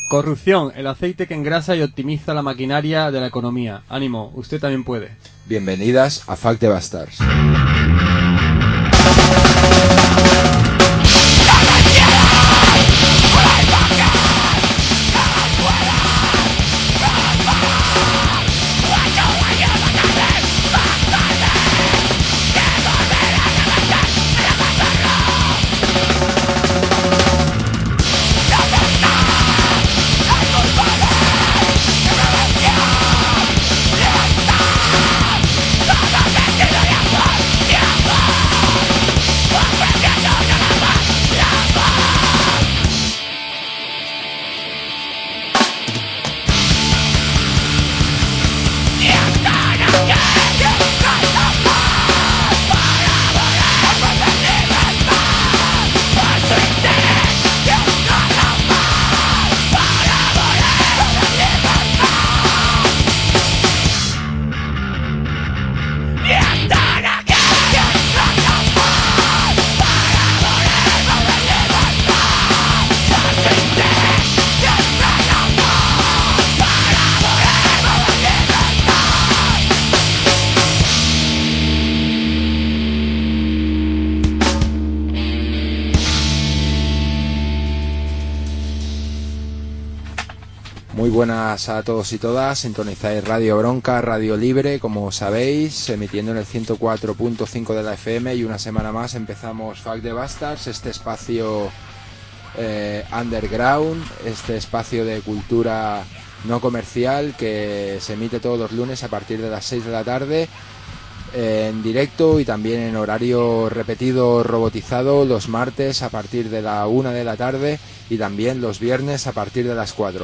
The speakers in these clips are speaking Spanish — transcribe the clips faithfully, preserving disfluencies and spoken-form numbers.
Corrupción, el aceite que engrasa y optimiza la maquinaria de la economía. Ánimo, usted también puede. Bienvenidas a Fact de Bastards. Muy buenas a todos y todas, sintonizáis Radio Bronca, Radio Libre, como sabéis, emitiendo en el ciento cuatro punto cinco de la F M, y una semana más empezamos Fact de Bastards, este espacio eh, underground, este espacio de cultura no comercial que se emite todos los lunes a partir de las seis de la tarde, eh, en directo y también en horario repetido robotizado los martes a partir de la una de la tarde y también los viernes a partir de las cuatro.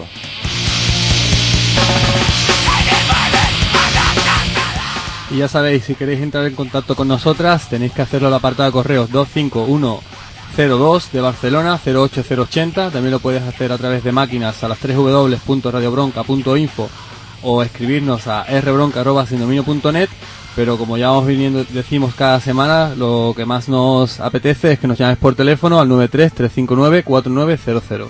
Y ya sabéis, si queréis entrar en contacto con nosotras, tenéis que hacerlo al apartado de correos dos cinco uno cero dos de Barcelona cero ocho cero ochenta. También lo puedes hacer a través de máquinas a las tres w w w punto radio bronca punto info o escribirnos a r bronca arroba sin dominio punto net. Pero como ya vamos viniendo, decimos cada semana, lo que más nos apetece es que nos llames por teléfono al nueve tres tres cinco nueve cuatro nueve cero cero.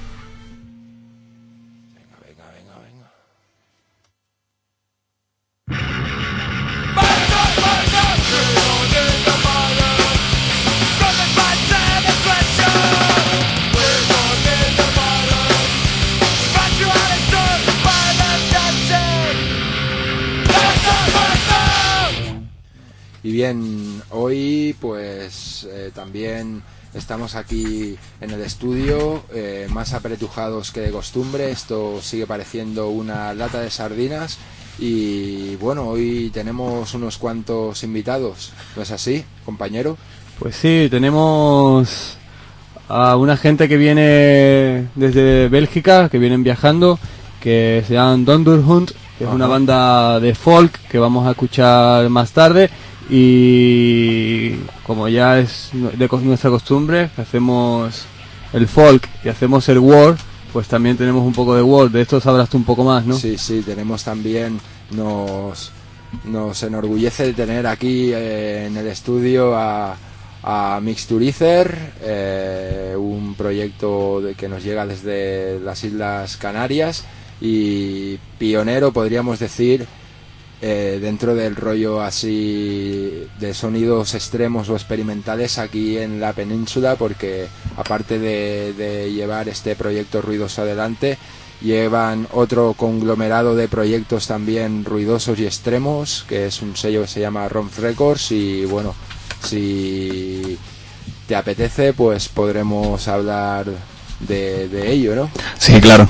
Y bien, hoy pues eh, también estamos aquí en el estudio, eh, más apretujados que de costumbre. Esto sigue pareciendo una lata de sardinas y bueno, hoy tenemos unos cuantos invitados, ¿no es así, compañero? Pues sí, tenemos a una gente que viene desde Bélgica, que vienen viajando, que se llaman Donderhund, que es Ajá. una banda de folk que vamos a escuchar más tarde. Y como ya es de nuestra costumbre, hacemos el folk y hacemos el world, pues también tenemos un poco de world. De esto sabrás tú un poco más, ¿no? Sí, sí, tenemos también, nos, nos enorgullece de tener aquí eh, en el estudio a, a Mixturizer, eh, un proyecto de, que nos llega desde las Islas Canarias y pionero, podríamos decir, Eh, dentro del rollo así de sonidos extremos o experimentales aquí en la península, porque aparte de, de llevar este proyecto ruidoso adelante, llevan otro conglomerado de proyectos también ruidosos y extremos, que es un sello que se llama Ronf Records. Y bueno, si te apetece pues podremos hablar de, de ello, ¿no? Sí, claro.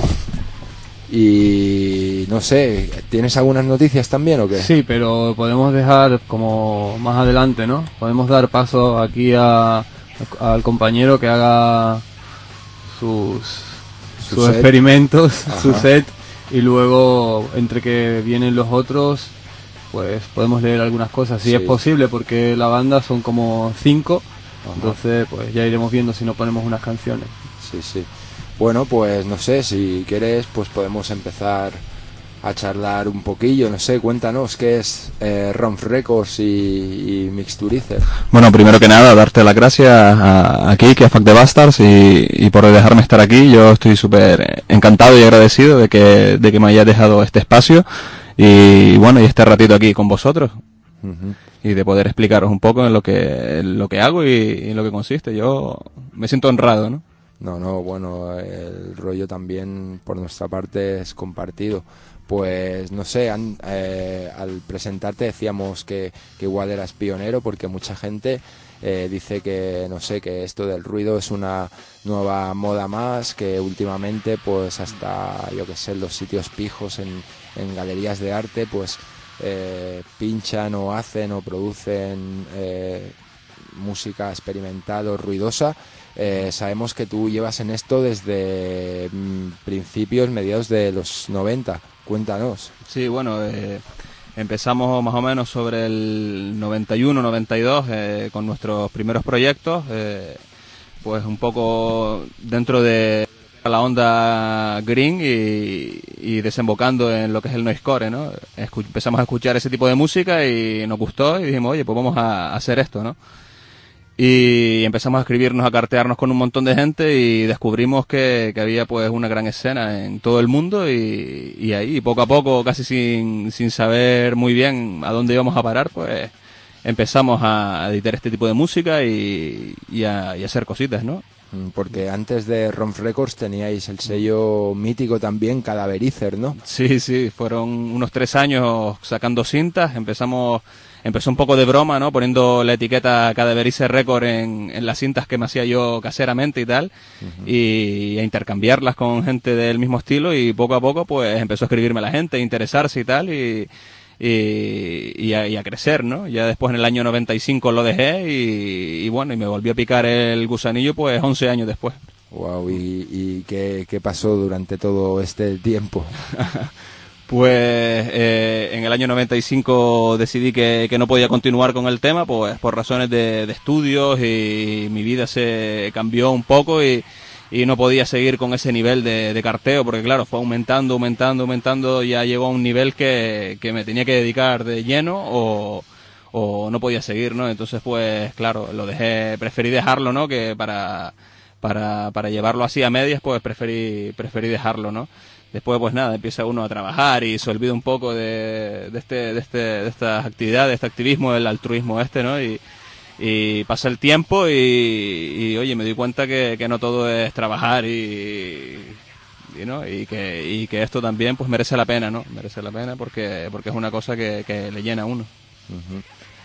Y no sé, ¿tienes algunas noticias también o qué? Sí, pero podemos dejar como más adelante, ¿no? Podemos dar paso aquí a, a al compañero que haga sus su sus set. experimentos, Ajá. su set, y luego entre que vienen los otros, pues podemos leer algunas cosas, si sí. es posible, porque la banda son como cinco, Ajá. entonces pues ya iremos viendo si no ponemos unas canciones. Sí, sí. Bueno, pues no sé, si quieres, pues podemos empezar a charlar un poquillo, no sé, cuéntanos qué es eh, Romf Records y, y Mixturizer. Bueno, primero que nada, darte las gracias a, a Kike, a Fuck the Bastards y, y por dejarme estar aquí. Yo estoy súper encantado y agradecido de que, de que me hayas dejado este espacio y bueno, y este ratito aquí con vosotros. Uh-huh. Y de poder explicaros un poco en lo que, en lo que hago y, y en lo que consiste. Yo me siento honrado, ¿no? No, no, bueno, el rollo también por nuestra parte es compartido. Pues no sé, an, eh, al presentarte decíamos que, que igual eras pionero, porque mucha gente eh, dice que, no sé, que esto del ruido es una nueva moda más, que últimamente pues hasta, yo que sé, los sitios pijos en, en galerías de arte pues eh, pinchan o hacen o producen eh, música experimental o ruidosa. Eh, sabemos que tú llevas en esto desde mm, principios, mediados de los noventa. Cuéntanos. Sí, bueno, eh, empezamos más o menos sobre el noventa y uno, noventa y dos eh, con nuestros primeros proyectos, eh, pues un poco dentro de la onda green y, y desembocando en lo que es el noisecore, ¿no? Escu- empezamos a escuchar ese tipo de música y nos gustó y dijimos, oye, pues vamos a hacer esto, ¿no? Y empezamos a escribirnos, a cartearnos con un montón de gente y descubrimos que, que había pues una gran escena en todo el mundo y, y ahí poco a poco, casi sin, sin saber muy bien a dónde íbamos a parar, pues empezamos a editar este tipo de música y, y, a, y a hacer cositas, ¿no? Porque antes de Romf Records teníais el sello mítico también, Cadaverizer, ¿no? Sí, sí, fueron unos tres años sacando cintas, empezamos... Empezó un poco de broma, ¿no? Poniendo la etiqueta Cadaverizer Record en, en las cintas que me hacía yo caseramente y tal, uh-huh. y a intercambiarlas con gente del mismo estilo y poco a poco pues empezó a escribirme la gente, a interesarse y tal, y, y, y, a, y a crecer, ¿no? Ya después en el año noventa y cinco lo dejé y, y bueno, y me volvió a picar el gusanillo pues once años después. Wow, ¿y, y qué, qué pasó durante todo este tiempo? Pues eh, en el año noventa y cinco decidí que, que no podía continuar con el tema, pues por razones de, de estudios y mi vida se cambió un poco y, y no podía seguir con ese nivel de, de carteo, porque claro, fue aumentando, aumentando, aumentando, ya llegó a un nivel que, que me tenía que dedicar de lleno o, o no podía seguir, ¿no? Entonces pues claro, lo dejé, preferí dejarlo, ¿no? Que para, para, para llevarlo así a medias, pues preferí, preferí dejarlo, ¿no? Después, pues nada, empieza uno a trabajar y se olvida un poco de, de, este, de, este, de estas actividades, de este activismo, del altruismo este, ¿no? Y, y pasa el tiempo y, y, oye, me doy cuenta que, que no todo es trabajar y, y, ¿no? y, que, y que esto también pues merece la pena, ¿no? Merece la pena porque, porque es una cosa que, que le llena a uno. Uh-huh.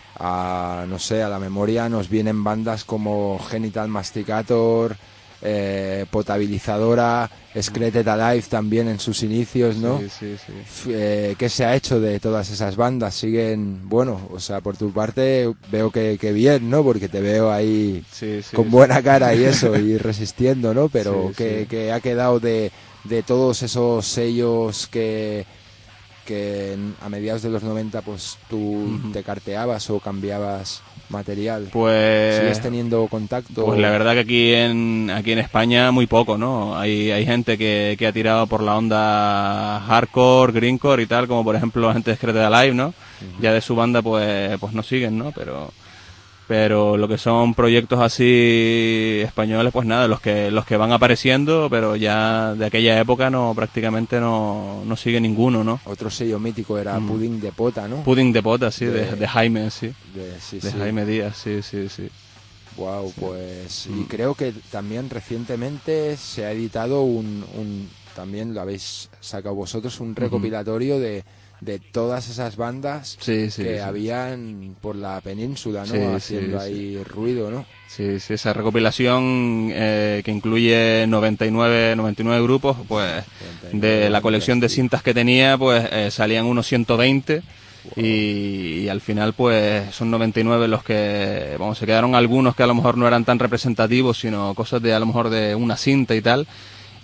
A, no sé, a la memoria nos vienen bandas como Genital Masticator, eh, Potabilizadora, Screated Alive también en sus inicios, ¿no? Sí, sí, sí. Eh, ¿Qué se ha hecho de todas esas bandas? Siguen, bueno, o sea, por tu parte veo que, que bien, ¿no? Porque te veo ahí sí, sí, con sí. buena cara y eso, y resistiendo, ¿no? Pero sí, ¿qué, sí. qué ha quedado de, de todos esos sellos que, que a mediados de los noventa pues tú uh-huh. te carteabas o cambiabas material? Pues ¿Sigues teniendo contacto? Pues la verdad que aquí en aquí en España muy poco, ¿no? Hay hay gente que, que ha tirado por la onda hardcore, greencore y tal, como por ejemplo la gente de Screated Alive, ¿no? Uh-huh. Ya de su banda pues pues no siguen, ¿no? Pero pero lo que son proyectos así españoles, pues nada, los que los que van apareciendo, pero ya de aquella época no prácticamente no, no sigue ninguno, ¿no? Otro sello mítico era mm. Pudding de Pota, ¿no? Pudding de Pota, sí, de, de, de Jaime, sí. De, sí, de sí. Jaime Díaz, sí, sí, sí. Wow, sí. Pues mm. y creo que también recientemente se ha editado un, un también lo habéis sacado vosotros, un recopilatorio uh-huh. de de todas esas bandas sí, sí, que sí. habían por la península, ¿no? Sí, haciendo sí, ahí sí. ruido, ¿no? Sí, sí, esa recopilación eh, que incluye noventa y nueve grupos, pues de la colección de cintas que tenía, pues eh, salían unos ciento veinte wow. y, y al final pues son noventa y nueve los que, vamos, se quedaron algunos que a lo mejor no eran tan representativos, sino cosas de a lo mejor de una cinta y tal.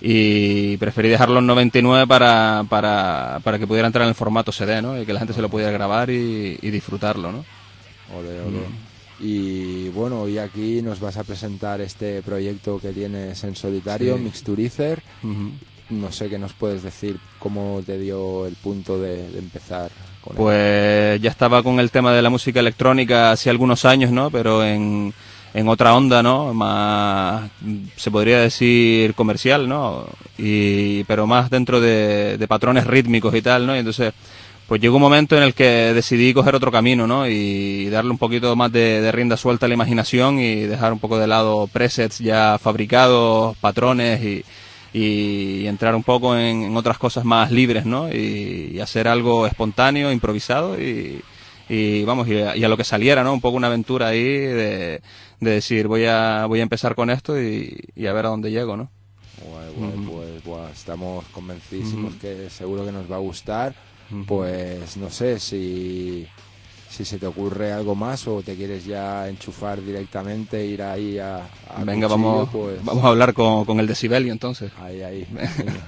Y preferí dejarlo en noventa y nueve para, para, para que pudiera entrar en el formato C D, ¿no? Y que la gente se lo pudiera grabar y, y disfrutarlo, ¿no? Ole, ole. Mm. Y bueno, hoy aquí nos vas a presentar este proyecto que tienes en solitario, sí. Mixturizer. Uh-huh. no sé qué nos puedes decir, cómo te dio el punto de, de empezar con él. Pues ya estaba con el tema de la música electrónica hace algunos años, ¿no? Pero en, en otra onda, ¿no? Más, se podría decir comercial, ¿no? Y, pero más dentro de, de patrones rítmicos y tal, ¿no? Y entonces, pues llegó un momento en el que decidí coger otro camino, ¿no? Y darle un poquito más de, de rienda suelta a la imaginación y dejar un poco de lado presets ya fabricados, patrones y, y entrar un poco en, en otras cosas más libres, ¿no? Y, y hacer algo espontáneo, improvisado y, y vamos, y a, y a lo que saliera, ¿no? Un poco una aventura ahí de, de decir, voy a, voy a empezar con esto y, y a ver a dónde llego, ¿no? Guay, guay, Mm. pues buah, estamos convencidísimos Mm. que seguro que nos va a gustar. Mm. Pues no sé si, si se te ocurre algo más o te quieres ya enchufar directamente, ir ahí a, a Venga, cuchillo, vamos, pues vamos a hablar con, con el decibelio entonces. ahí, ahí. Venga.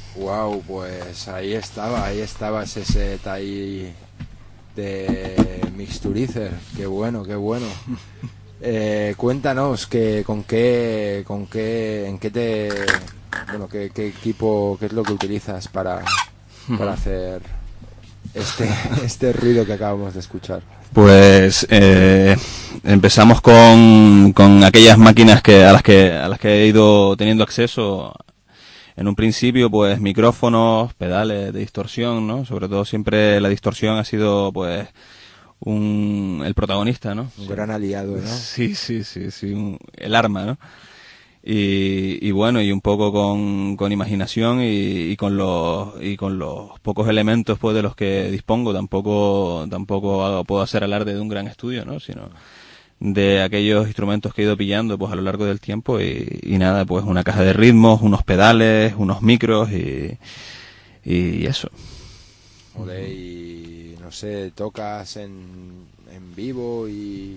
Wow, pues ahí estaba, ahí estaba ese set ahí de Mixturizer. Qué bueno, qué bueno. Eh, cuéntanos que con qué, con qué, en qué te, bueno, qué, qué equipo, qué es lo que utilizas para, para hacer este, este ruido que acabamos de escuchar. Pues eh, empezamos con, con aquellas máquinas que a las que a las que he ido teniendo acceso. En un principio, pues micrófonos, pedales de distorsión, ¿no? Sobre todo siempre la distorsión ha sido, pues, un el protagonista, ¿no? Un gran aliado, ¿no? Sí, sí, sí, sí, un- el arma, ¿no? Y, y bueno, y un poco con, con imaginación y, y con los y con los pocos elementos pues de los que dispongo. Tampoco tampoco hago- puedo hacer alarde de un gran estudio, ¿no? Sino de aquellos instrumentos que he ido pillando pues a lo largo del tiempo y, y nada, pues una caja de ritmos, unos pedales, unos micros y, y eso. Ole, y no sé, tocas en, en vivo y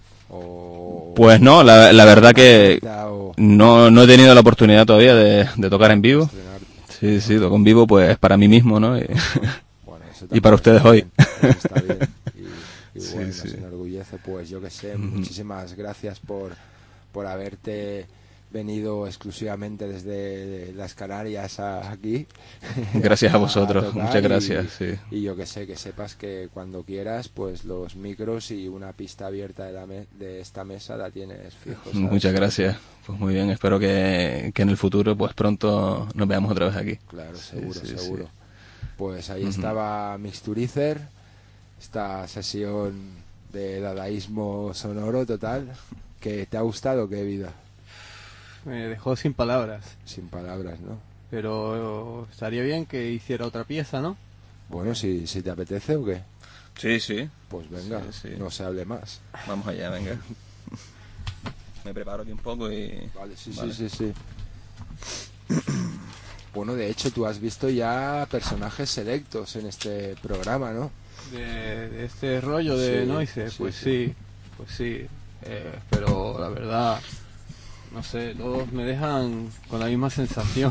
o Pues no, la, la verdad que o no, no he tenido la oportunidad todavía de, de tocar en vivo. estrenar. Sí, sí, toco en vivo pues para mí mismo, ¿no? Y- Bueno, eso Y para también ustedes está hoy. bien, eso está bien. Y, y Sí, bueno, sí. nos enorgullece, pues yo que sé, Ujú. muchísimas gracias por, por haberte venido exclusivamente desde las Canarias a aquí. Gracias a vosotros, tocar muchas y- gracias, sí. Y yo que sé, que sepas que cuando quieras, pues los micros y una pista abierta de, la me- de esta mesa la tienes fijo. ¿sabes? Muchas gracias. Pues muy bien, espero que, que en el futuro pues pronto nos veamos otra vez aquí. Claro, Sí, seguro, sí, seguro. sí. Pues ahí Ujú. estaba Mixturizer, esta sesión de dadaísmo sonoro total. ¿Que te ha gustado? ¿Qué vida? Me dejó sin palabras. Sin palabras, ¿no? Pero estaría bien que hiciera otra pieza, ¿no? Bueno, si, si te apetece o qué, Sí, sí. pues venga, Sí, sí. no se hable más. Vamos allá, venga. Me preparo aquí un poco y... Vale, sí, Vale. sí, sí, sí. Bueno, de hecho, tú has visto ya personajes selectos en este programa, ¿no? De, de este rollo de Sí, Noise, sí, pues sí. sí, pues sí. Eh, pero la verdad, no sé, todos me dejan con la misma sensación.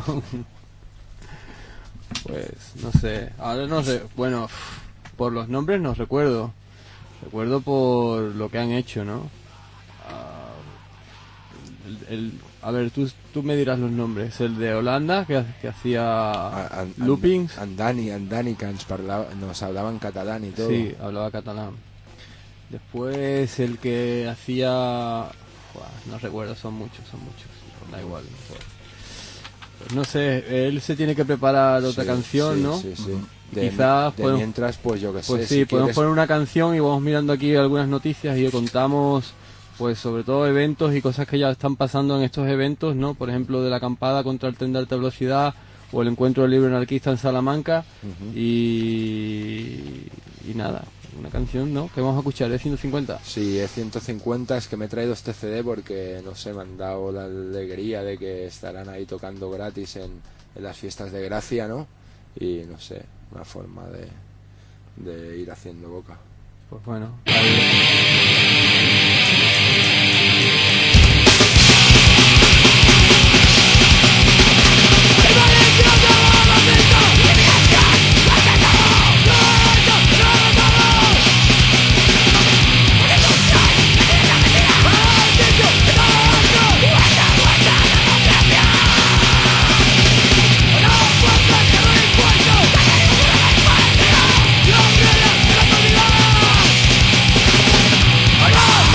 Pues no sé, ahora no sé, bueno, por los nombres no recuerdo. Recuerdo por lo que han hecho, ¿no? Ah, el, el- a ver, tú, tú me dirás los nombres. El de Holanda, que, que hacía A- an- an- loopings. Andani, Andani, que ens parlava- nos hablaban catalán y todo. Sí, hablaba catalán. Después el que hacía... Buah, no recuerdo, son muchos, son muchos. Da igual. Pues no sé, él se tiene que preparar otra Sí, canción, sí, ¿no? Sí, sí. Ujú. De, Quizás de podemos- mientras, pues yo que sé. Pues sí, si podemos quieres- poner una canción y vamos mirando aquí algunas noticias y contamos, pues sobre todo eventos y cosas que ya están pasando en estos eventos, ¿no? Por ejemplo, de la acampada contra el tren de alta velocidad o el encuentro del libro anarquista en Salamanca. Ujú. y, y nada, una canción, ¿no? Que vamos a escuchar, es ciento cincuenta. Sí, es ciento cincuenta, es que me he traído este C D porque, no sé, me han dado la alegría de que estarán ahí tocando gratis en, en las fiestas de Gracia, ¿no? Y, no sé, una forma de, de ir haciendo boca. Pues bueno, ahí. ¡Vamos!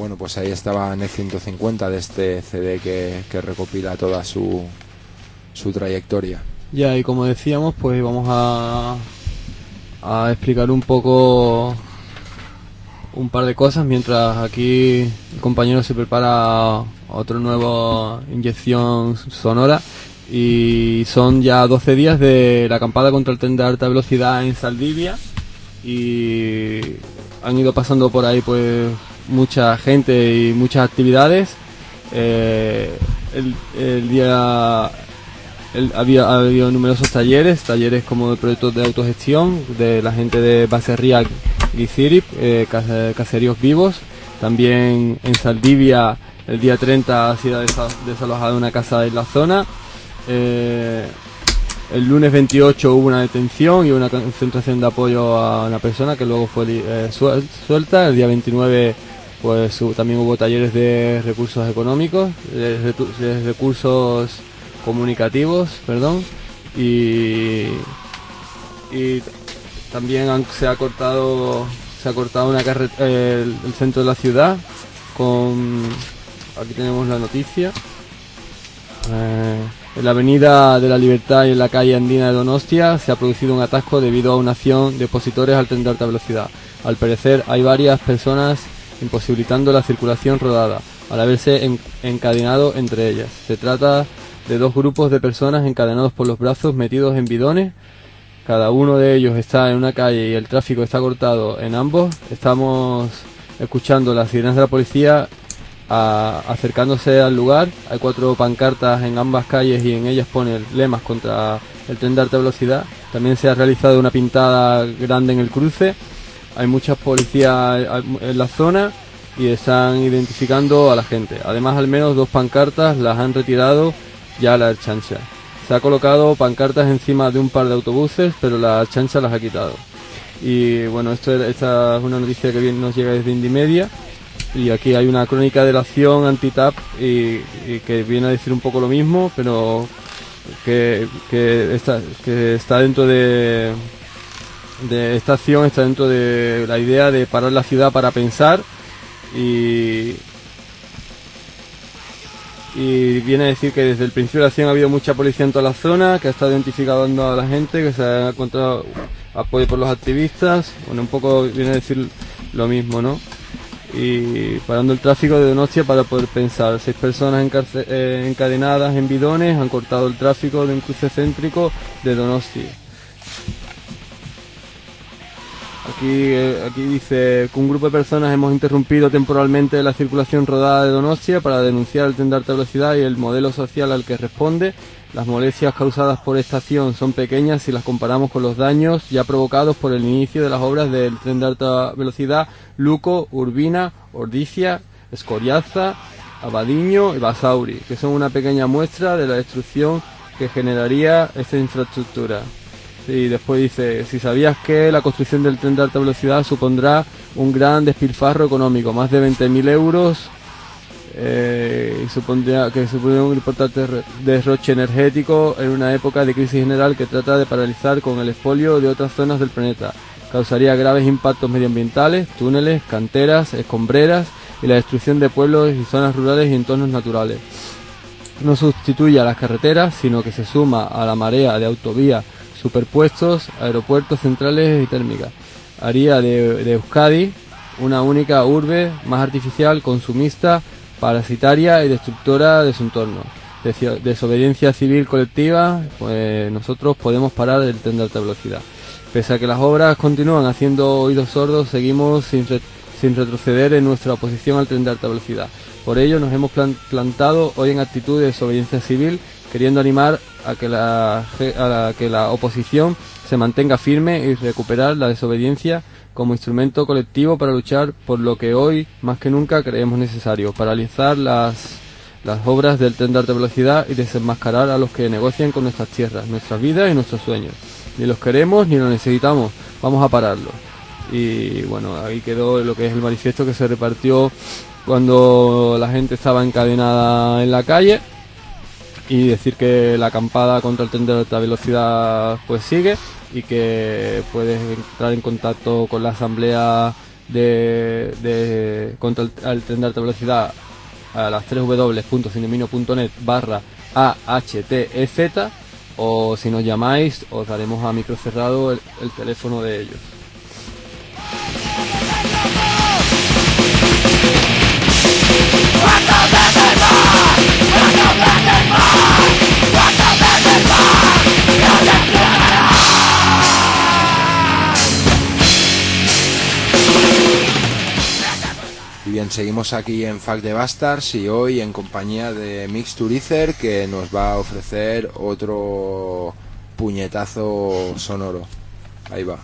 bueno, pues ahí estaba en el ciento cincuenta de este C D que, que recopila toda su, su trayectoria. Ya, y como decíamos, pues vamos a, a explicar un poco un par de cosas mientras aquí el compañero se prepara otra nueva inyección sonora. Y son ya doce días de la acampada contra el tren de alta velocidad en Zaldivia, y han ido pasando por ahí pues mucha gente y muchas actividades. Eh, el, el día el, había ha habido numerosos talleres, talleres como de proyectos de autogestión de la gente de Baserria Guicirip, eh, caseríos vivos. También en Zaldivia el día treinta ha sido desalojada una casa en la zona. Eh, el lunes veintiocho hubo una detención y una concentración de apoyo a una persona que luego fue eh, suelta. El día veintinueve pues hubo, también hubo talleres de recursos económicos, de, de recursos comunicativos, perdón, y, y también han, se ha cortado se ha cortado una carre, eh, el, el centro de la ciudad con, aquí tenemos la noticia. Eh, En la avenida de la Libertad y en la calle andina de Donostia se ha producido un atasco debido a una acción de opositores al tren de alta velocidad. Al parecer hay varias personas imposibilitando la circulación rodada, al haberse en, encadenado entre ellas. Se trata de dos grupos de personas encadenados por los brazos, metidos en bidones. Cada uno de ellos está en una calle y el tráfico está cortado en ambos. Estamos escuchando las sirenas de la policía A, acercándose al lugar. Hay cuatro pancartas en ambas calles y en ellas ponen lemas contra el tren de alta velocidad. También se ha realizado una pintada grande en el cruce. Hay muchas policías en la zona y están identificando a la gente. Además, al menos dos pancartas las han retirado ya la Ertzaintza. Se ha colocado pancartas encima de un par de autobuses, pero la Ertzaintza las ha quitado. Y bueno, esto esta es una noticia que bien nos llega desde Indymedia. Y aquí hay una crónica de la acción anti-T A P y, y que viene a decir un poco lo mismo, pero que, que, está, que está dentro de, de esta acción, está dentro de la idea de parar la ciudad para pensar, y, y viene a decir que desde el principio de la acción ha habido mucha policía en toda la zona, que ha estado identificando a la gente, que se ha encontrado apoyo por los activistas. Bueno, un poco viene a decir lo mismo, ¿no? Y parando el tráfico de Donostia para poder pensar. Seis personas eh, encadenadas en bidones han cortado el tráfico de un cruce céntrico de Donostia. Aquí, eh, aquí dice que un grupo de personas hemos interrumpido temporalmente la circulación rodada de Donostia para denunciar el tren de alta velocidad y el modelo social al que responde. Las molestias causadas por esta acción son pequeñas si las comparamos con los daños ya provocados por el inicio de las obras del tren de alta velocidad Luco, Urbina, Ordizia, Escoriaza, Abadiño y Basauri, que son una pequeña muestra de la destrucción que generaría esta infraestructura. Y después dice, si sabías que la construcción del tren de alta velocidad supondrá un gran despilfarro económico, más de veinte mil euros, eh, y supondría que supondría un importante derroche energético en una época de crisis general que trata de paralizar con el expolio de otras zonas del planeta. Causaría graves impactos medioambientales, túneles, canteras, escombreras y la destrucción de pueblos y zonas rurales y entornos naturales. No sustituye a las carreteras, sino que se suma a la marea de autovías, superpuestos, aeropuertos centrales y térmicas. Haría de, de Euskadi una única urbe más artificial, consumista, parasitaria y destructora de su entorno. Des- desobediencia civil colectiva, pues nosotros podemos parar el tren de alta velocidad. Pese a que las obras continúan haciendo oídos sordos, seguimos sin, re- sin retroceder en nuestra oposición al tren de alta velocidad. Por ello nos hemos plan- plantado hoy en actitud de desobediencia civil, queriendo animar a que la, a la, que la oposición se mantenga firme y recuperar la desobediencia como instrumento colectivo para luchar por lo que hoy más que nunca creemos necesario: paralizar las, las obras del tren de alta velocidad y desenmascarar a los que negocian con nuestras tierras, nuestras vidas y nuestros sueños. Ni los queremos ni los necesitamos, vamos a pararlos. Y bueno, ahí quedó lo que es el manifiesto que se repartió cuando la gente estaba encadenada en la calle, y decir que la acampada contra el tren de alta velocidad pues sigue, y que puedes entrar en contacto con la asamblea de, de contra el tren de alta velocidad a las tres w punto cinemino punto net barra A H T E Z, o si nos llamáis os daremos a micro cerrado el, el teléfono de ellos. Y bien, seguimos aquí en Fuck the Bastards y hoy en compañía de Mixturizer, que nos va a ofrecer otro puñetazo sonoro. Ahí va.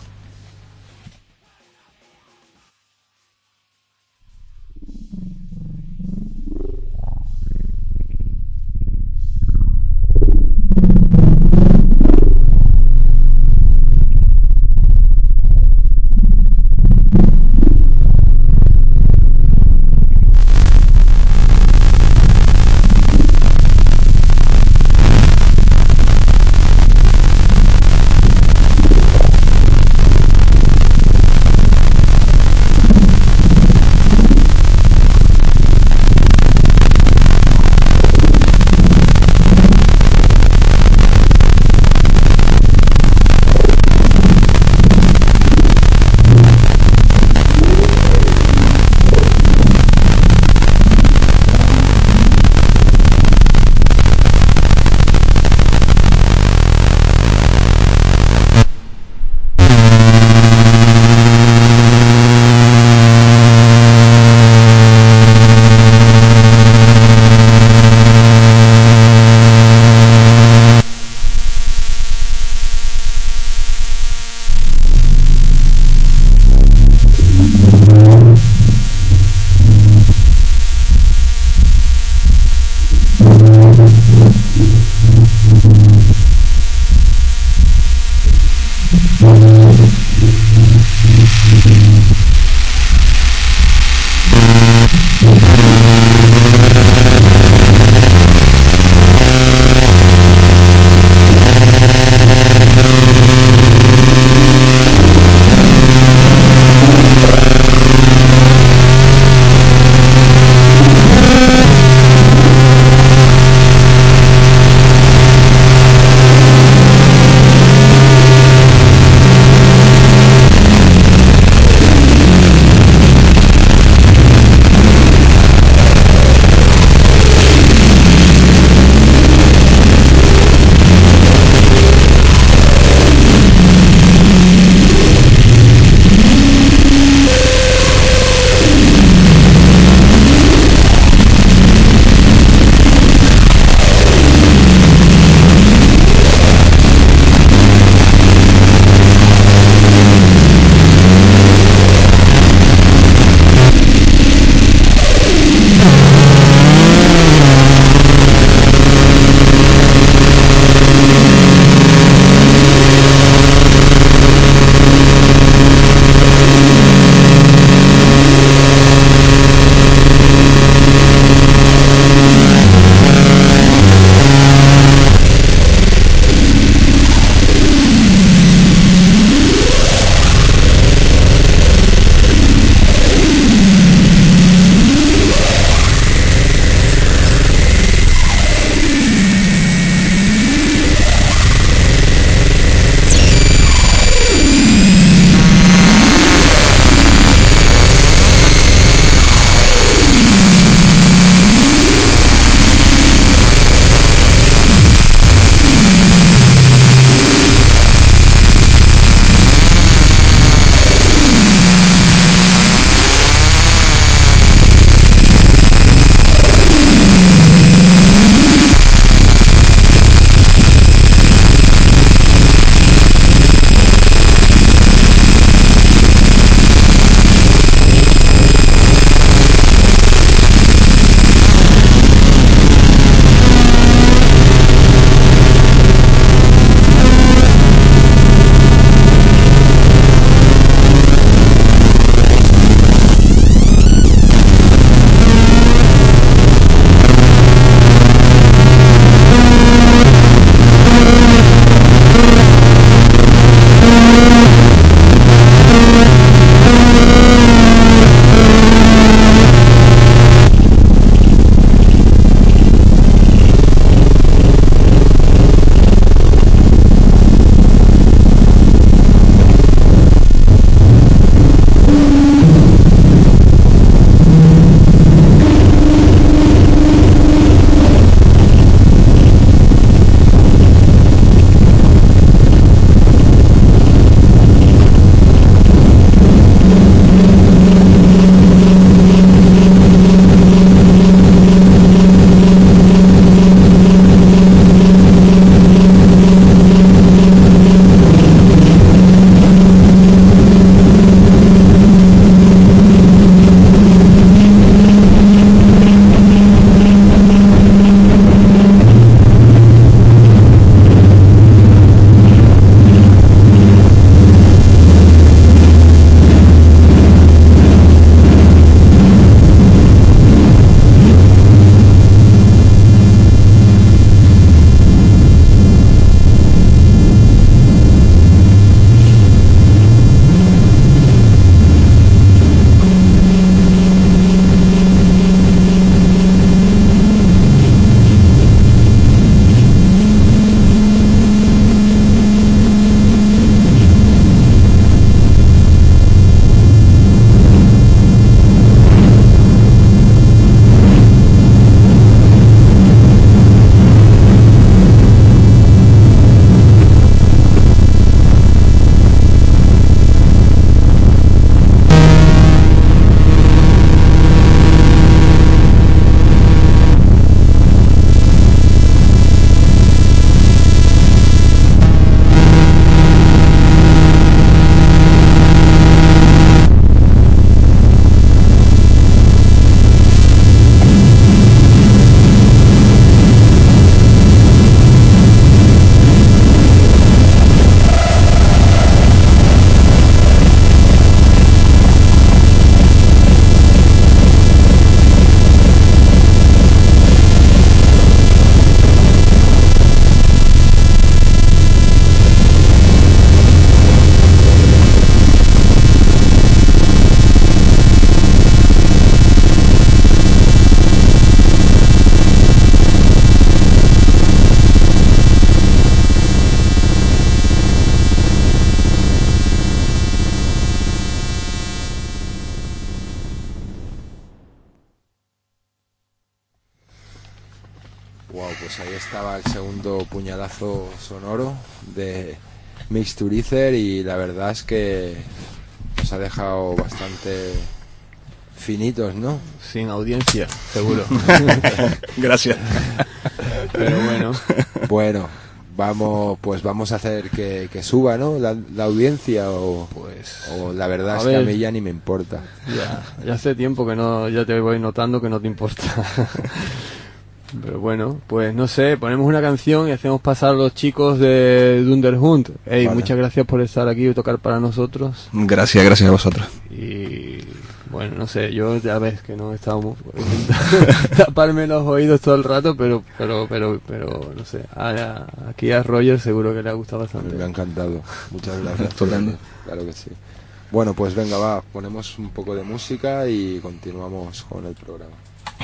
Wow, pues ahí estaba el segundo puñalazo sonoro de Mixturizer y la verdad es que nos ha dejado bastante finitos, ¿no? Sin audiencia, seguro. Gracias. Pero bueno. Bueno, vamos, pues vamos a hacer que, que suba, ¿no? La, la audiencia o, Pues, o la verdad a es ver. que a mí ya ni me importa. Ya, ya hace tiempo que no, ya te voy notando que no te importa. Pero bueno, pues no sé, ponemos una canción y hacemos pasar a los chicos de Dunderhund. Ey, Vale. muchas gracias por estar aquí y tocar para nosotros. Gracias, gracias a vosotros. Y bueno, no sé, yo ya ves que no he estado muy- intentando taparme los oídos todo el rato, pero pero pero pero no sé, a- aquí a Roger seguro que le ha gustado A mí bastante. me ha encantado. Muchas gracias. Estupendo. Claro que sí. Bueno, pues venga, va, ponemos un poco de música y continuamos con el programa.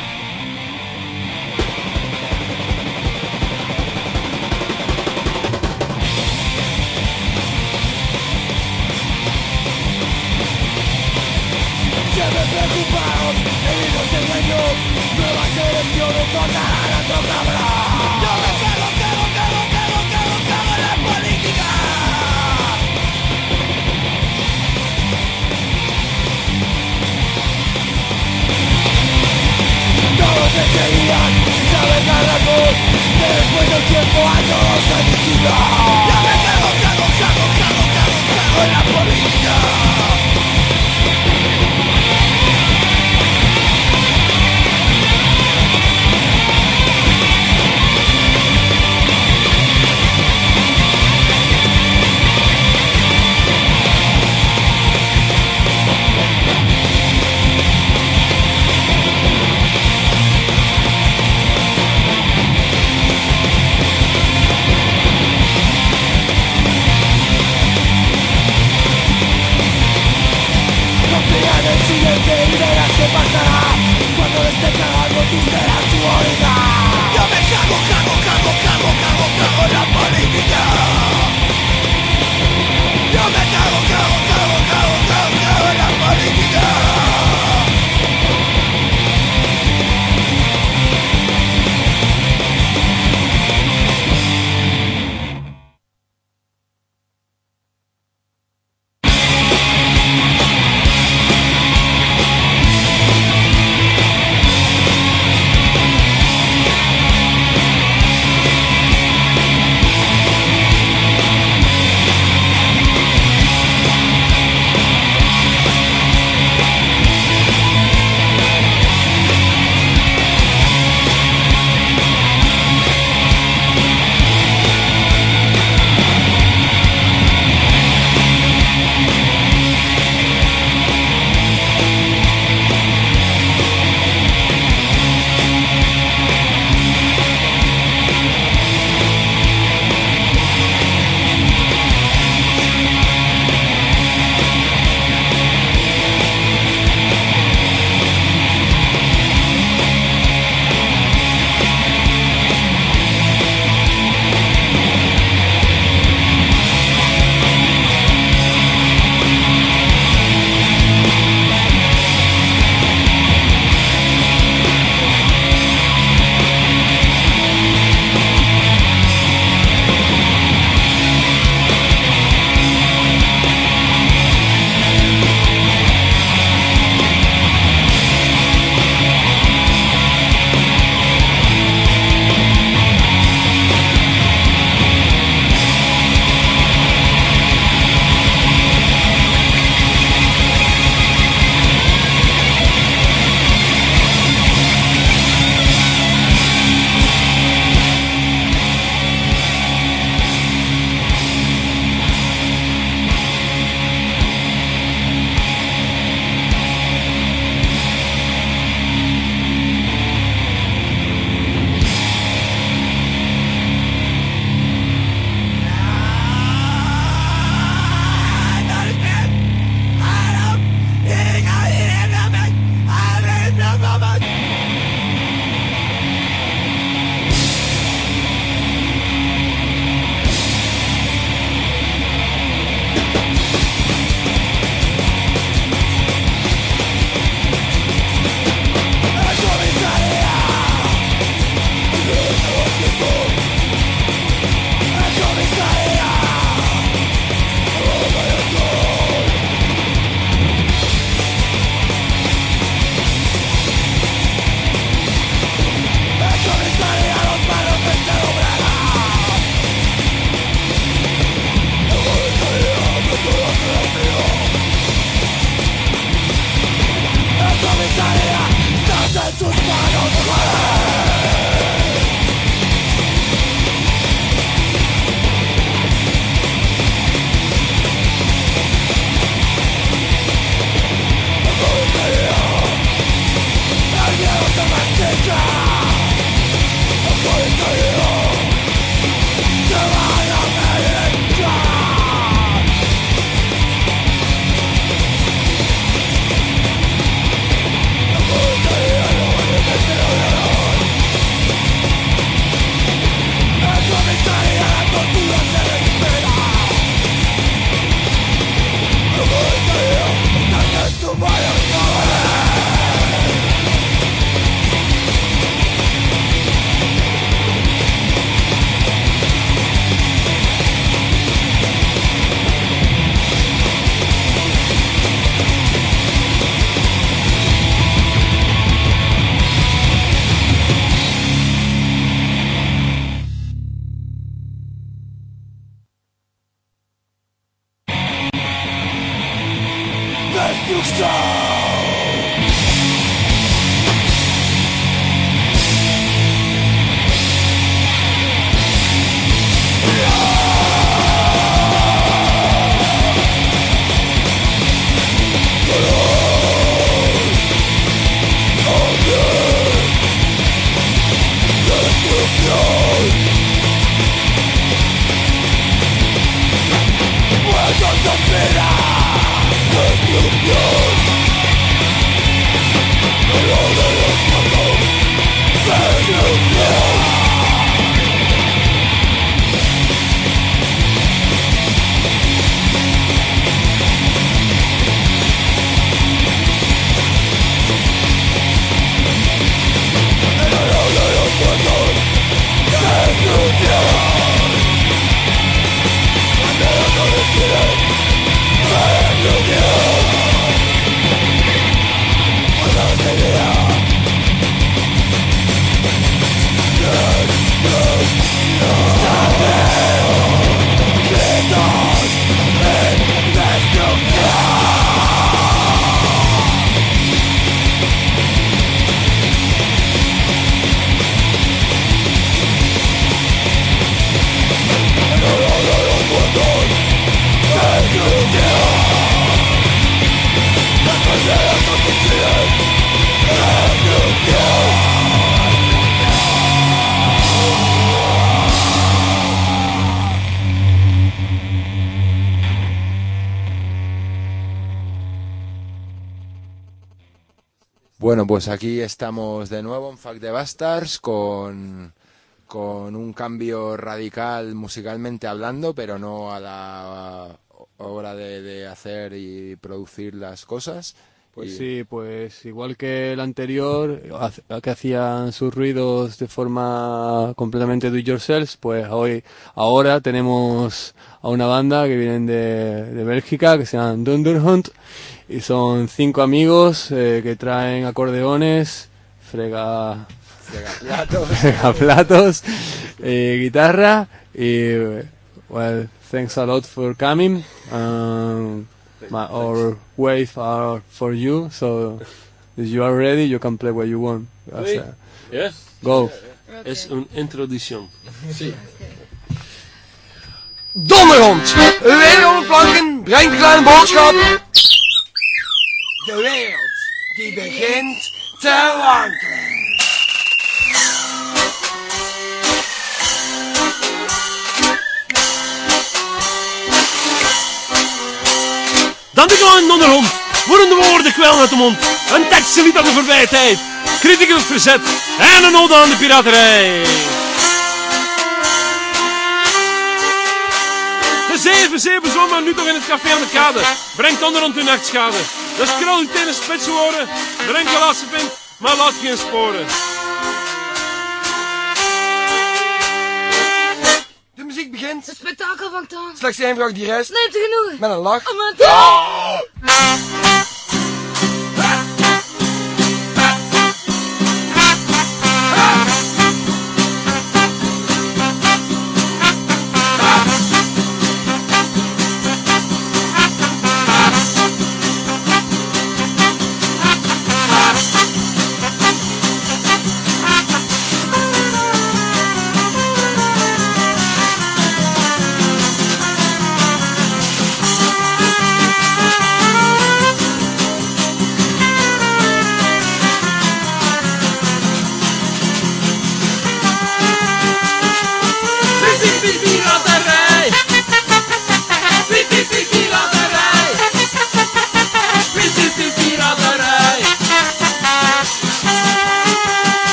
Siempre preocupados, heridos en sueños, nuevas elecciones tocarán a otro cabrón. Yo me cago, cago, cago, cago, cago, cago en la política. Todos me seguían, sin saber la razón, que después del tiempo a todos se aniquila. Yo me cago, cago, cago, cago, cago, cago en la política. Confía en el siguiente y verás qué pasará. Cuando esté cagando tú serás tu oída. Yo me cago, cago, cago, cago, cago, cago en la política. Yo me cago, cago, cago, cago, cago, cago en la política. Bueno, pues aquí estamos de nuevo en Fuck the Bastards con, con un cambio radical musicalmente hablando, pero no a la hora de, de hacer y producir las cosas. Pues y... sí, pues igual que el anterior, que hacían sus ruidos de forma completamente do it yourself, pues hoy, ahora tenemos a una banda que vienen de, de Bélgica, que se llaman Dunderhunt, y son cinco amigos eh, que traen acordeones, frega, fregaplatos, fregaplatos eh, guitarra, y well, thanks a lot for coming. Um, My, our wave are for you, so if you are ready, you can play what you want. Oui. Yes. Go. Es een introductie. Sí. Donderhond, wereldplanken, brengt een kleine boodschap. De wereld, die begint te wankelen. Dan de kleine donderhond, worden de woorden kwel uit de mond. Een tekstje lied aan de voorbije tijd. Kritiek op het verzet en een ode aan de piraterij. De zeven zeven zomaar nu toch in het café aan de kade. Brengt donderhond uw nachtschade. Dus krul uw tenen spitse oren. Drink de laatste pint, maar laat geen sporen. De muziek begint. Het spektakel vangt aan. Slechts één vraag die reist. Neemt u genoegen? Met een lach. Oh, met... Oh!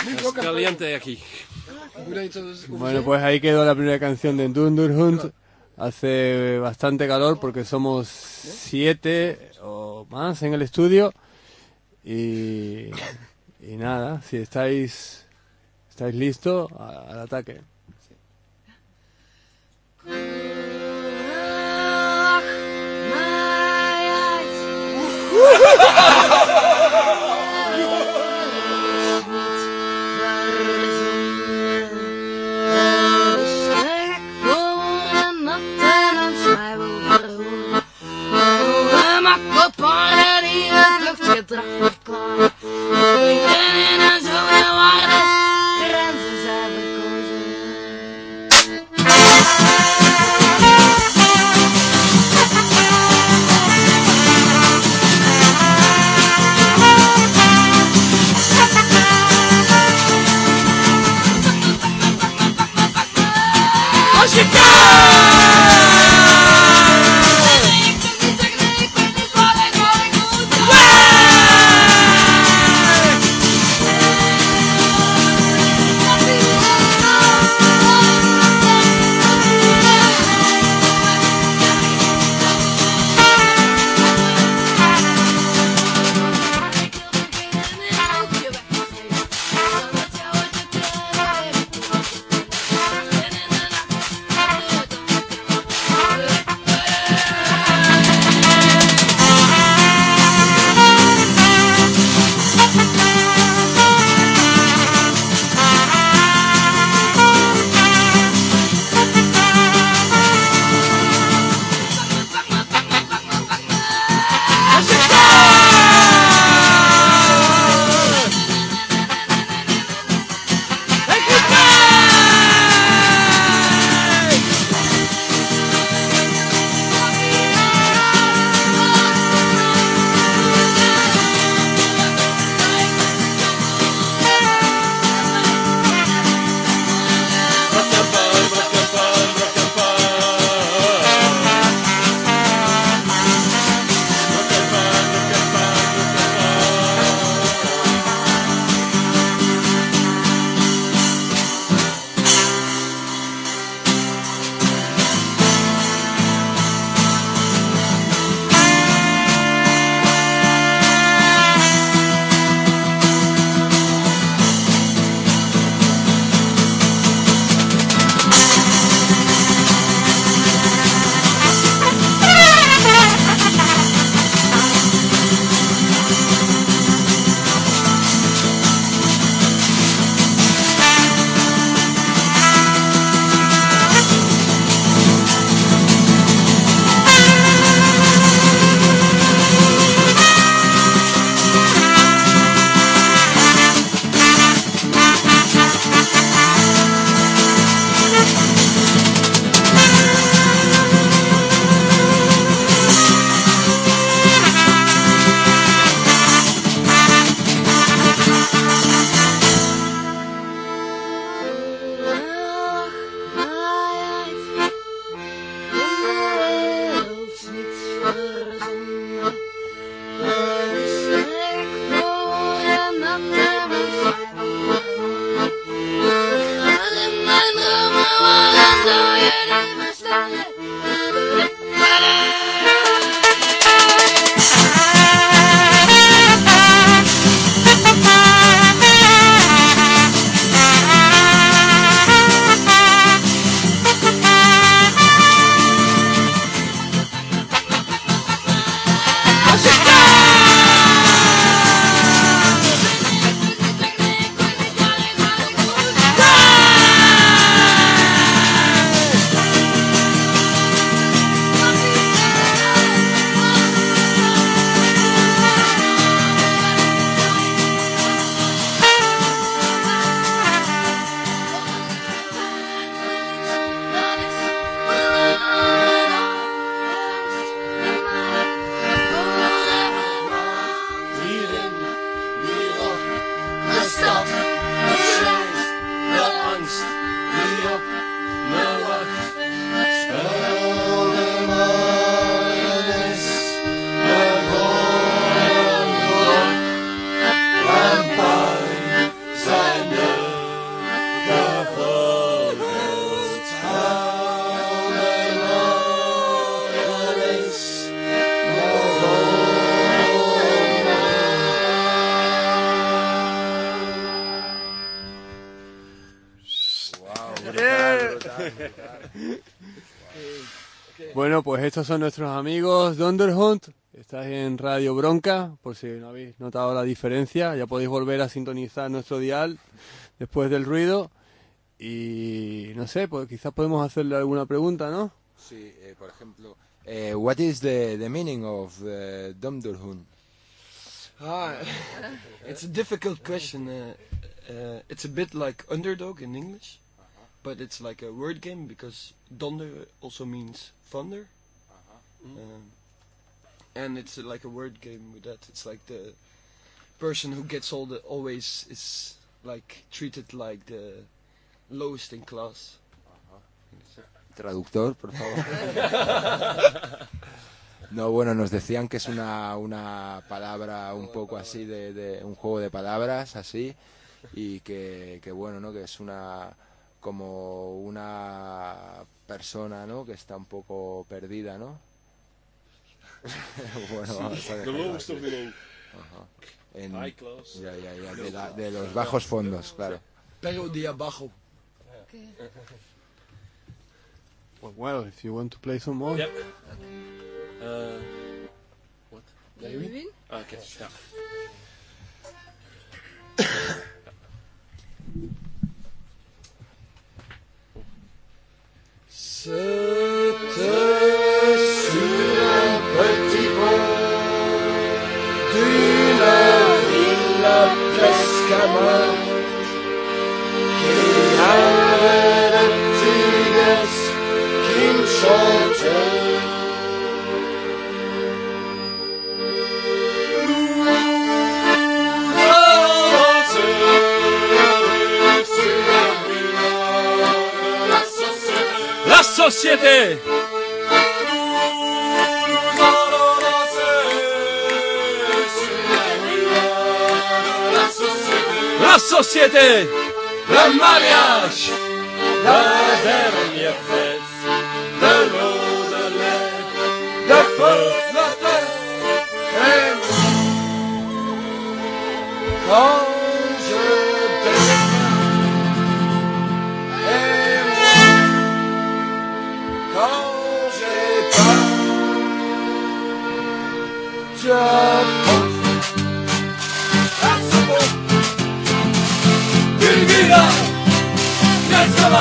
Caliente aquí. Bueno, pues ahí quedó la primera canción de Dunderhunt, hace bastante calor porque somos siete o más en el estudio y, y nada, si estáis estáis listos, a- al ataque. Bueno, pues estos son nuestros amigos Dunderhunt. Estáis en Radio Bronca, por si no habéis notado la diferencia. Ya podéis volver a sintonizar nuestro dial después del ruido. Y no sé, pues quizás podemos hacerle alguna pregunta, ¿no? Sí, eh, por ejemplo, eh, what is the, the meaning of the Dunderhunt? Ah, it's a difficult question. Uh, uh, it's a bit like underdog in English, but it's like a word game because donder also means thunder. Um, and it's uh, like a word game with that. It's like the person who gets all the always is like treated like the lowest in class. Traductor, por favor. No, bueno, nos decían que es una, una palabra un poco así de, de un juego de palabras así y que, que bueno, ¿no? Que es una como una persona, ¿no? Que está un poco perdida, ¿no? Bueno, vamos a The lowest of the low. En, High class. ya, ya, ya, de, la- de los bajos fondos, claro. Pero de abajo. Well, well, if you want to play some more. Yep. Uh, what? Maybe? Ah, okay. Ja. C'était sur un petit pont d'une ville presque morte qui avait des petits gosses qui me chantaient. La société. La société. Le mariage. La dernière fête. De l'eau, de lait, de feu, de terre. Et quand je descends, et moi, quand j'ai peur, je pense à ce mot. Une vida. Qu'est-ce que va?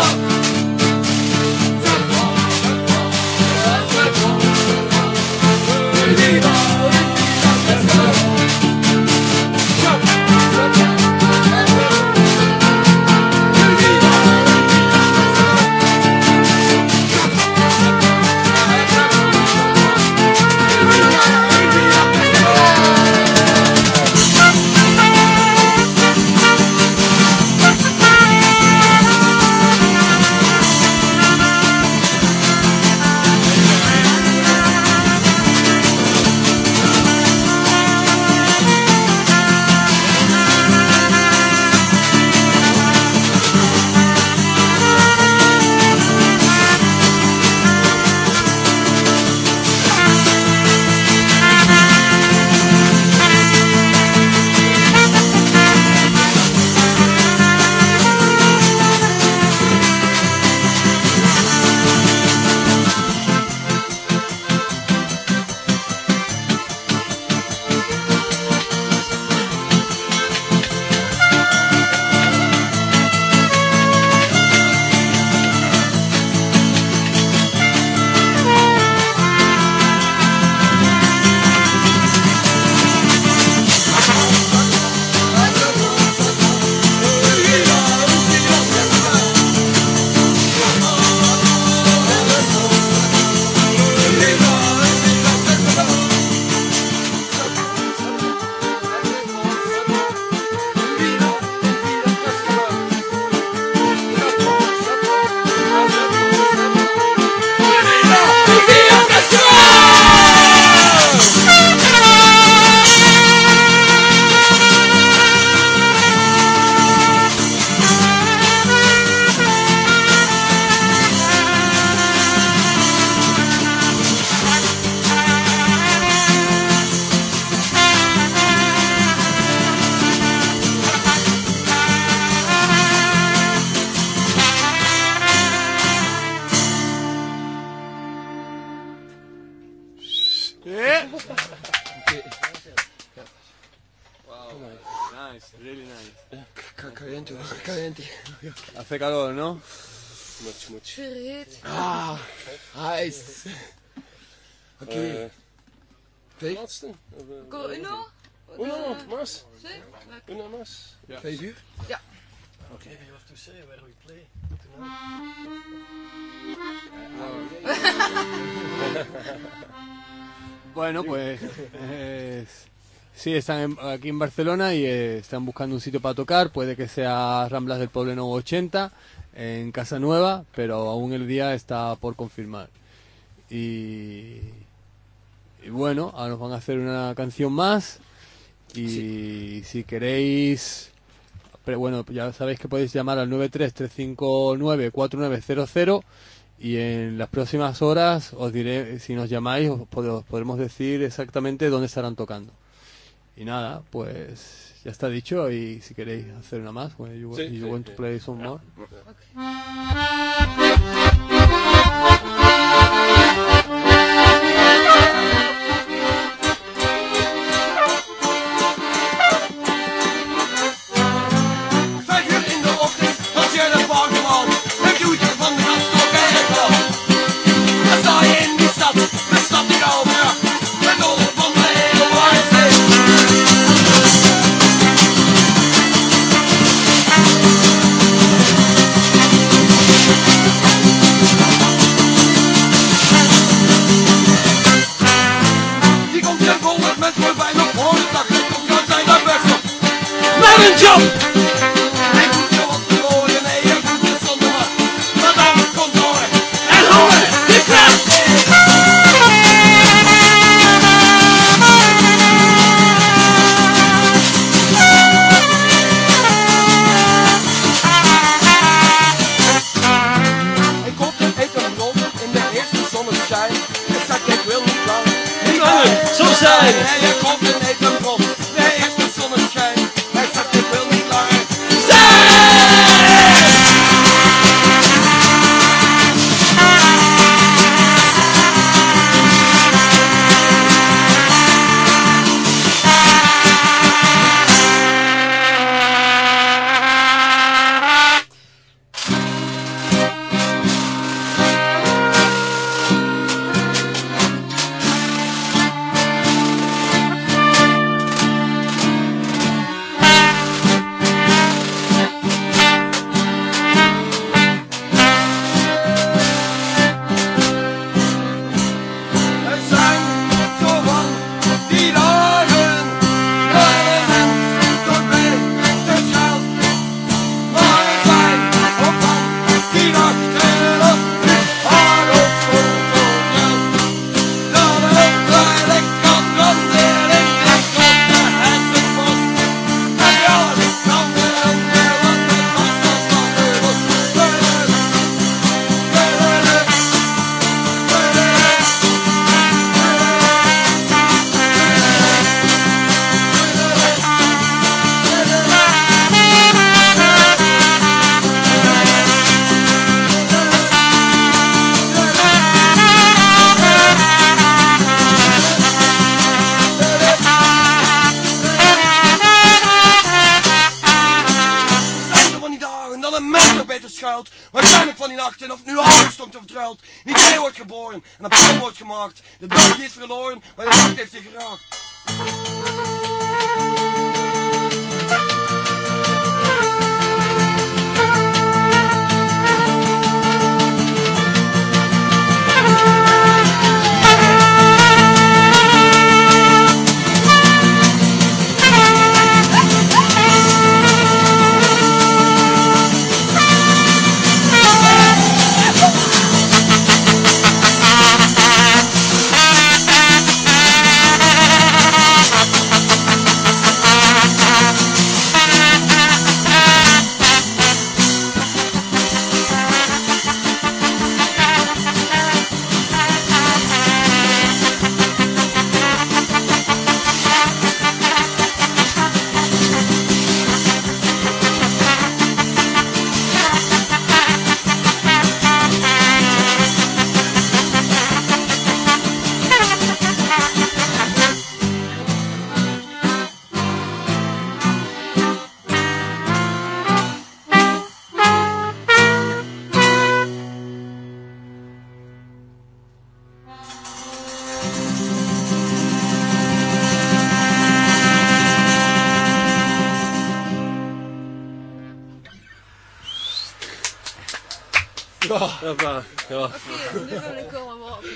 Yeah. Okay. Wow. Nice, really nice. Ca- Caliente, caliente. Hace calor, ¿no? Much, much. Verhit. Ah, nice. Oké. Eh, Vijf, laatste? Of, eh, Go uno? Uno, mas. Sì? Lekker. Uno, mas. vijf uur? Ja. Okay. You have to say where we play. Bueno, pues eh, sí, están en- aquí en Barcelona y eh, están buscando un sitio para tocar. Puede que sea Ramblas del Pobleno ochenta, en Casa Nueva, pero aún el día está por confirmar. Y, y bueno, ahora nos van a hacer una canción más. Y si queréis, pero bueno, ya sabéis que podéis llamar al nueve tres tres cinco nueve cuatro nueve cero cero. Y en las próximas horas os diré, si nos llamáis, os, pod- os podremos decir exactamente dónde estarán tocando. Y nada, pues ya está dicho. Y si queréis hacer una más, bueno, you, Sí, you sí, want sí. to play some more. Vijf uur in de ochtend, als je de wagen haalt, dan doe je van de gastok en je klap. Dan sta je in die stad, de stad die Albrug, met dol van de hele waarheid. Die komt hier vol met mensen voorbij, nog voor de dag, komt gaan zijn daar best op. Naar een job! Hij moet je wat verloren, nee, hij moet je zonder wat. Maar dan komt door en horen, die kracht! Ik koop en eet een brood in de eerste zonneschijn. Ik zeg, ik wil niet langer, niet langer zo zijn. En je koopt en eet een brood in de eerste zonneschijn. Hij zegt, ik wil niet langer zijn. Er zijn zo van die dagen, dat je mens tot bij de schuil. Maar er zijn ook van die nachten, dat nu haar op zo'n geld. Dat het uiteindelijk kan branden in de grote hersenbos. En ja, het kan veranderen, want het was dat van de rot. Zijn er van die dagen dat een mens er beter schuilt? Waarschijnlijk van die nachten of nu aangestopt of verdruild. Een idee wordt geboren en een plan wordt gemaakt. De dag die is verloren, maar de nacht heeft je geraakt. Thank Hoppa, ja. Oké, nu wil ik komen water.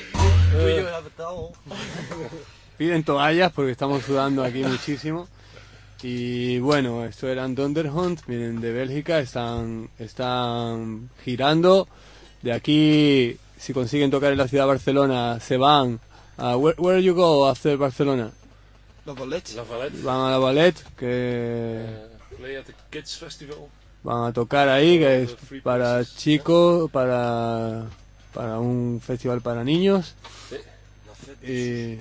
Piden toallas porque estamos sudando aquí muchísimo. Y bueno, esto eran Donderhund, vienen de Bélgica, están, están girando. De aquí, si consiguen tocar en la ciudad de Barcelona, se van a... Where, where you go after Barcelona? La Valette. La Valette. Van a la Ballet, que Uh, play at the Kids Festival. van a tocar ahí, que es para chicos, para, para un festival para niños. Y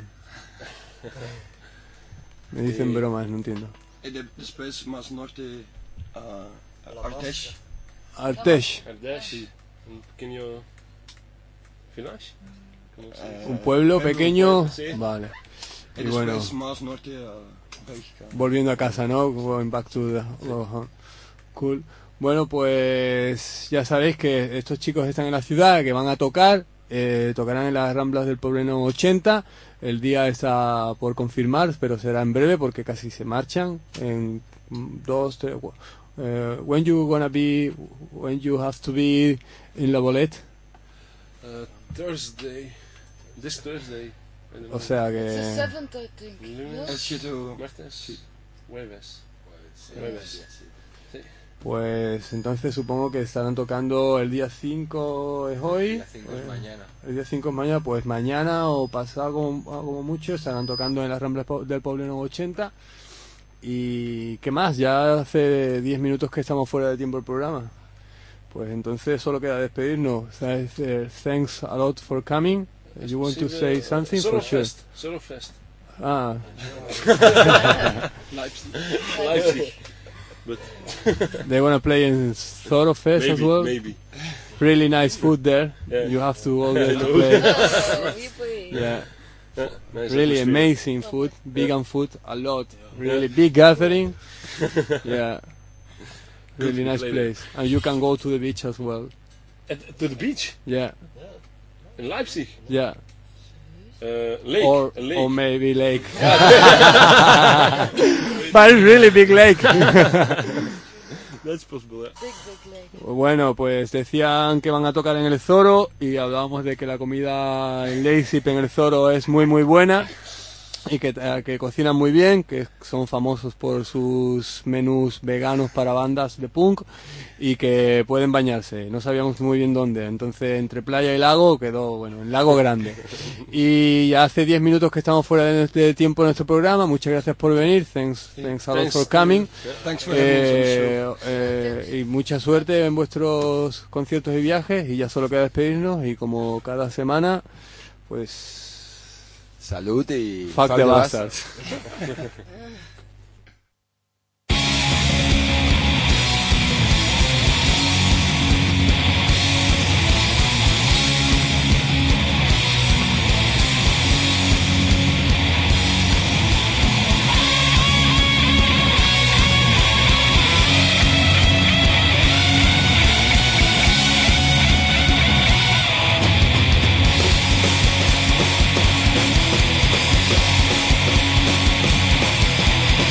me dicen bromas, no entiendo. En de, después más norte a Ardèche. Ardèche, Ardèche. Un pequeño village. ¿Cómo se dice? un pueblo pequeño, Sí. vale. En Y bueno, después más norte a Bélgica. volviendo a casa, ¿no? Going back to the... Cool. Bueno, pues ya sabéis que estos chicos están en la ciudad, que van a tocar, eh, tocarán en las Ramblas del Pobleno ochenta. El día está por confirmar, pero será en breve porque casi se marchan en dos, tres... Uh, when you gonna be, when you have to be in La Bolette, Uh, Thursday. This Thursday. I don't know. o sea The que... seventh, I think. Lunes. Es siete Martes. Jueves. Jueves. Pues entonces supongo que estarán tocando el día cinco es hoy. La cinco es eh, mañana. El día cinco es mañana, pues mañana o pasado como, como mucho estarán tocando en las Ramblas po- del Pobleno ochenta. Y ¿qué más? Ya hace diez minutos que estamos fuera de tiempo del programa. Pues entonces solo queda despedirnos. ¿Sabes? Eh, Thanks a lot for coming. You want to say something for sure? Solofest. Solofest. Ah, Leipzig. Leipzig. But they wanna play in Zorofest as maybe, well. maybe. Really nice food there. Yeah. You have to all there to know. play. Oh, yippee. Yeah. Yeah, nice Really atmosphere. amazing food, vegan food, a lot. Really big gathering. Yeah. Really to nice play place. And you can go to the beach as well. At, to the beach Yeah, in Leipzig. yeah. Uh, lake. Or a lake. or maybe lake. But it's really big lake. That's possible. Yeah. Big, big lake. Bueno, pues decían que van a tocar en el Zoro y hablábamos de que la comida en Leipzig, en el Zoro, es muy muy buena y que, eh, que cocinan muy bien, que son famosos por sus menús veganos para bandas de punk y que pueden bañarse. No sabíamos muy bien dónde, entonces entre playa y lago quedó, bueno, el lago grande. Y ya hace diez minutos que estamos fuera de, de tiempo en nuestro programa. Muchas gracias por venir. Thanks, thanks a lot Thanks for to- coming. Thanks for having us on the show. Eh, eh, y mucha suerte en vuestros conciertos y viajes. Y ya solo queda despedirnos. Y como cada semana, pues Salud y... fuck the bastards. Thank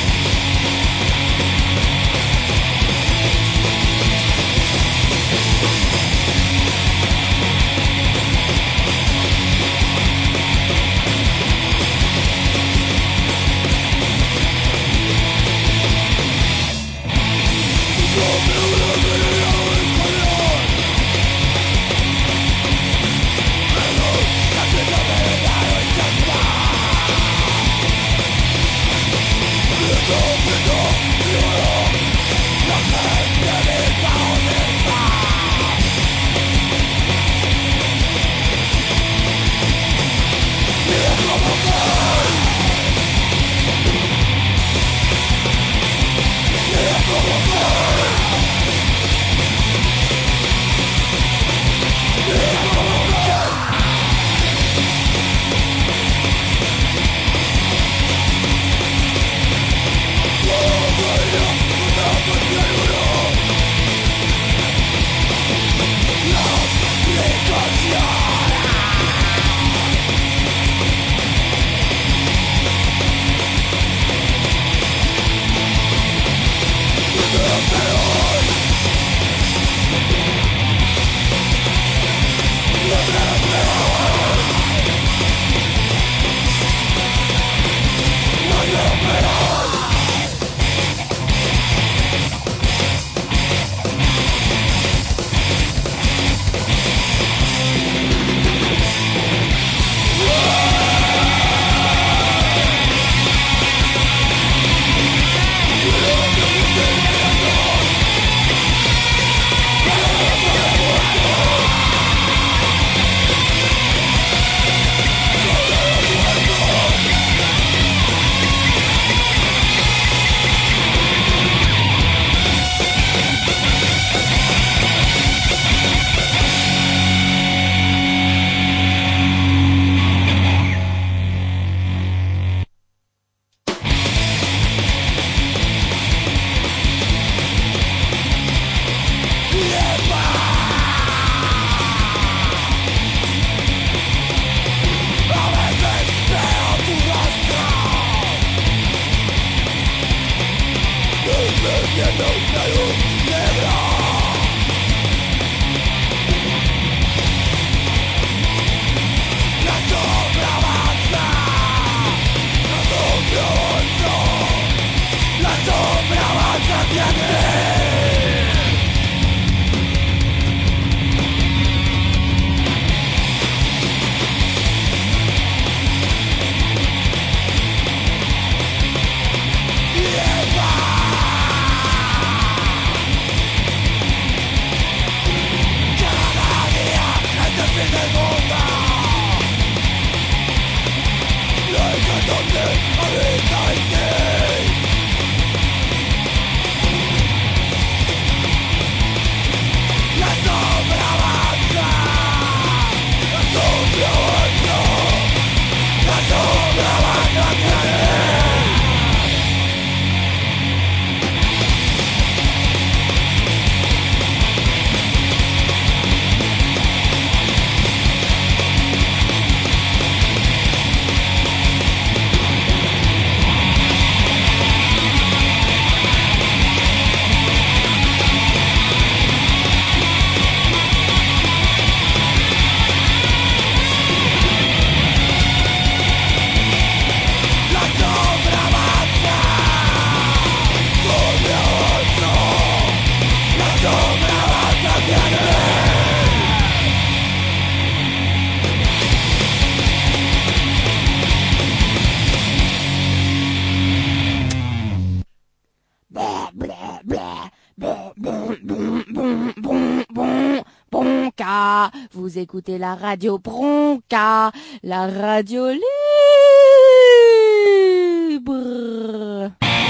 Vous écoutez la radio Bronca, la radio libre.